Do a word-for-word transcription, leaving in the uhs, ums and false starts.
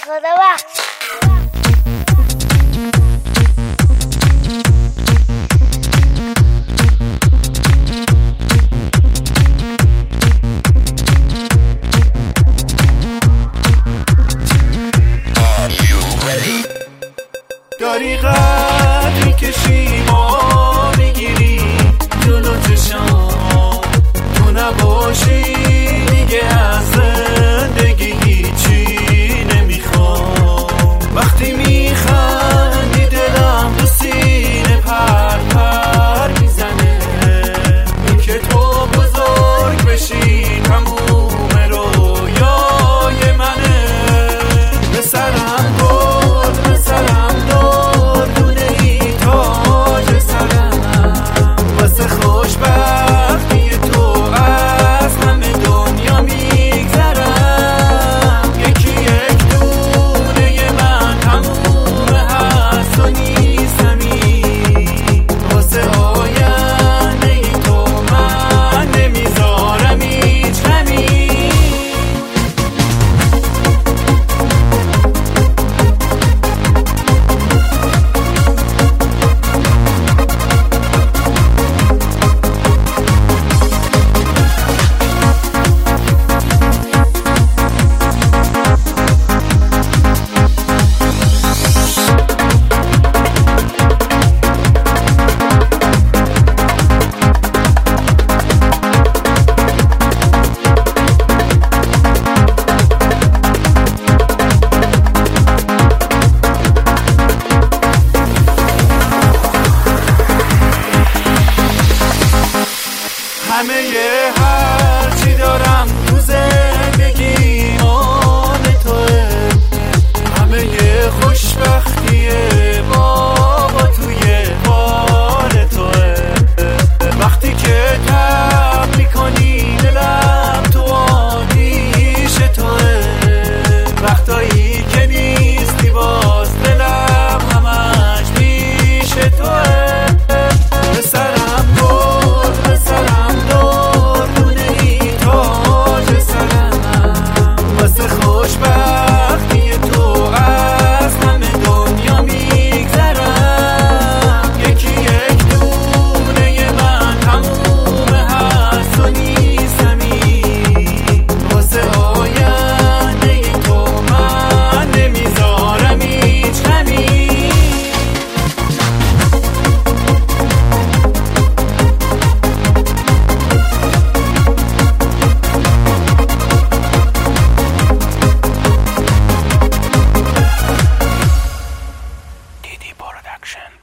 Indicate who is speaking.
Speaker 1: خدا بخش.
Speaker 2: داری قد میکشی ما میگیری جلو چشام، تو نباشی دیگه از زندگی هیچی نمیخوام. وقتی میخندی دلم تو سینه پر پر میزنه، این که تو بزرگ بشی تموم رویای منه. به سرم برد به سرم دار دونه ای تاج سرم، واسه خوشبختی تو از همه دنیا میگذرم. یکی یک دونه من تموم هست و نیستمی، واسه آینده ای تو من نمیذارم هیچ غمی. همه یه هرچی دارم تو زندگی آن توه، همه یه خوشبختی بابا توی بال توه. وقتی که تب میکنی دلم تو آتیش توه، وقتایی که نیستی باز دلم همش پیش توه. به سرم برد به سرم دار دونه ای تاج سرم، واسه خوشبختی تو از همه دنیا میگذرم. یکی یک دونه من تموم هست و نیستمی، واسه آینده ای تو من نمیذارم هیچ غمی.
Speaker 3: دیدی پروداکشن.